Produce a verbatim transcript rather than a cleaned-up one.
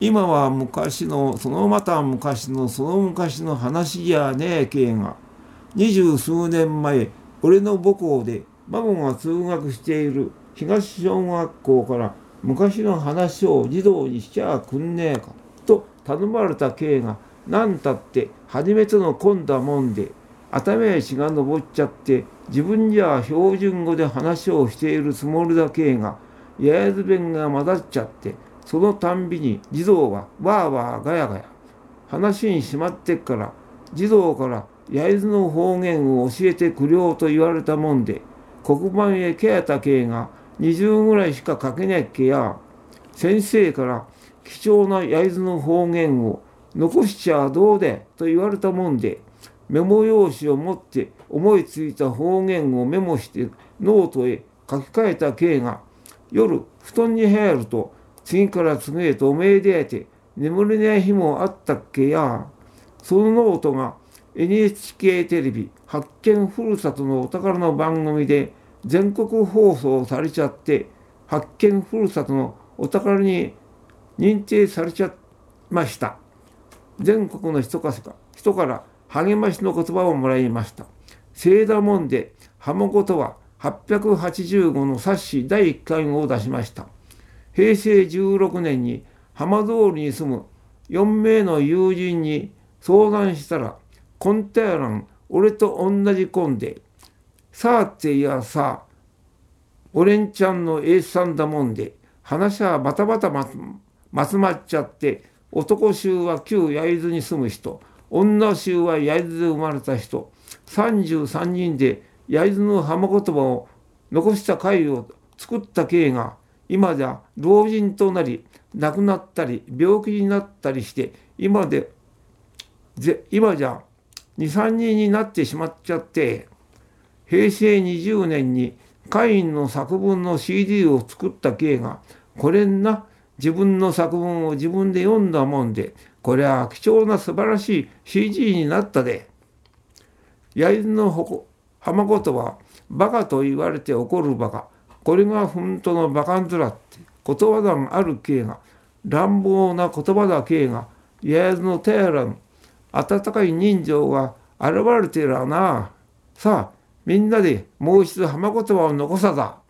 今は昔の、そのまた昔の、その昔の話じゃねえけえが、二十数年前、俺の母校で孫が通学している東小学校から昔の話を児童にしちゃくんねえか、と頼まれた刑が、なんたって初めての込んだもんで、頭へ血が上っちゃって、自分じゃ標準語で話をしているつもりだけが、八重洲弁が混ざっちゃって、そのたんびに児童はわーわーガヤガヤ。話にしまってっから、児童から焼津の方言を教えてくれようと言われたもんで、黒板へけやたけがにじゅうぐらいしか書けないっけや、先生から貴重な焼津の方言を残しちゃどうでと言われたもんで、メモ用紙を持って思いついた方言をメモしてノートへ書き換えたけが、夜布団に入ると次から次へとおめえでやて眠れない日もあったっけや。そのノートが エヌエイチケー テレビ発見ふるさとのお宝の番組で全国放送されちゃって、発見ふるさとのお宝に認定されちゃいました。全国の人から励ましの言葉をもらいました。せいだもんで浜子とははっぴゃくはちじゅうごの冊子だいいっかんを出しました。平成じゅうろくねんに浜通りに住むよんめいの友人に相談したら、こんたやらん、俺と同じコンで、さあっていやさ、俺んちゃんのエースさんだもんで、話はバタバタまつまっちゃって、男衆は旧焼津に住む人、女衆は焼津で生まれた人、さんじゅうさんにんで焼津の浜言葉を残した会を作った経が、今じゃ老人となり、亡くなったり、病気になったりして、今で、今じゃに、さんにんになってしまっちゃって、平成にじゅうねんに会員の作文の シーディー を作った経が、これんな、自分の作文を自分で読んだもんで、これは貴重な素晴らしい シーディー になったで。焼津の浜言は、バカと言われて怒るバカ。これが本当のバカンズラって言葉だがある系が、乱暴な言葉だけが、焼津のテーラン、温かい人情が現れてるな。さあ、みんなでもう一度浜言葉を残さだ。